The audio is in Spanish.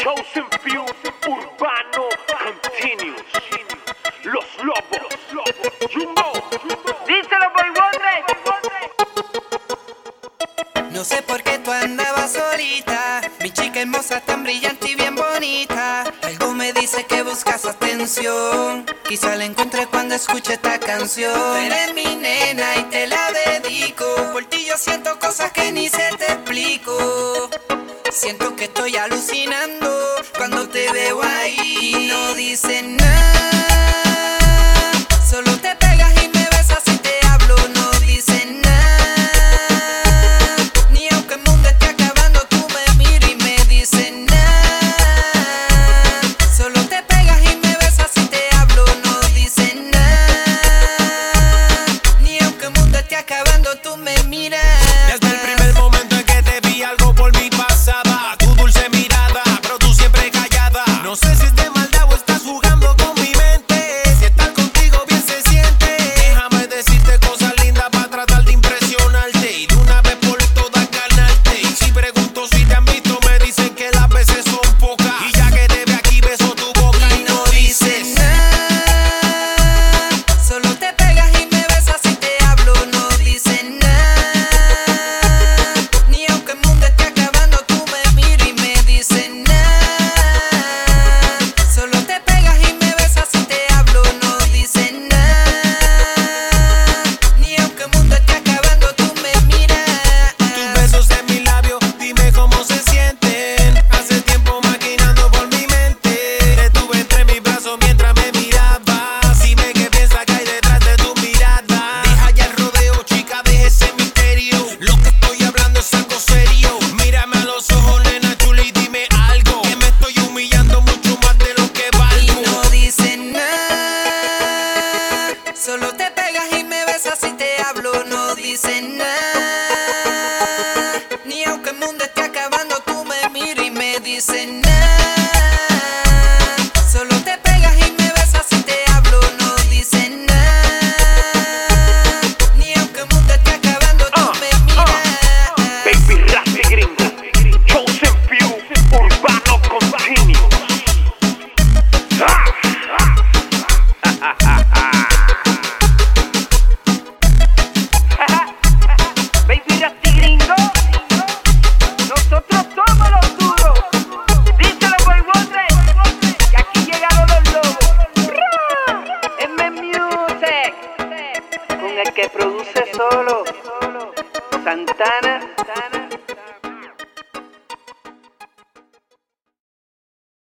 Chosen Few, Urbano Continues. Los Lobos, you know. Díselo, Boy Wonder. No sé por qué tú andabas solita, mi chica hermosa, tan brillante y bien bonita. Algo me dice que buscas atención, quizá la encuentre cuando escuche esta canción. Tú eres mi nena y te la dedico, por ti yo siento cosas que ni se te explico. Siento que estoy alucinando cuando te veo ahí y no dices nada, solo te pegas y me besas y te hablo, no dices nada. Ni aunque el mundo esté acabando tú me miras y me dices nada, solo te pegas y me besas y te hablo, no dices nada. Ni aunque el mundo esté acabando tú me miras. Desde el primer momento en que te vi algo por mí pasaba, tu dulce mirada, pero tú siempre callada. No sé si es de maldad o estás jugando con mi mente, si estar contigo bien se siente. Déjame decirte cosas lindas para tratar de impresionarte y de una vez por todas ganarte. Y si pregunto si te han visto me dicen que las veces son pocas, y ya que te ve aquí beso tu boca y no dices nada, solo te pegas y me besas y te hablo, no dices nada. Ni aunque el mundo esté acabando tú me miras y me dices nada, solo te pegas y me besas y te hablo, no dices nada. Ni aunque el mundo esté acabando tú me miras. tus besos en mis labios, dime cómo se sienten. Hace tiempo maquinando por mi mente, te tuve entre mis brazos mientras me mirabas. Dime qué piensas que hay detrás de tu mirada. Deja ya el rodeo, chica, deja ese misterio. Lo que estoy hablando es algo serio. Mírame a los ojos, nena chula, y dime algo, que me estoy humillando mucho más de lo que Y valgo. no dices nada, solo te pegas y me besas y te hablo, no dices nada. Ni aunque el mundo esté acabando tú me miras y me dices nada.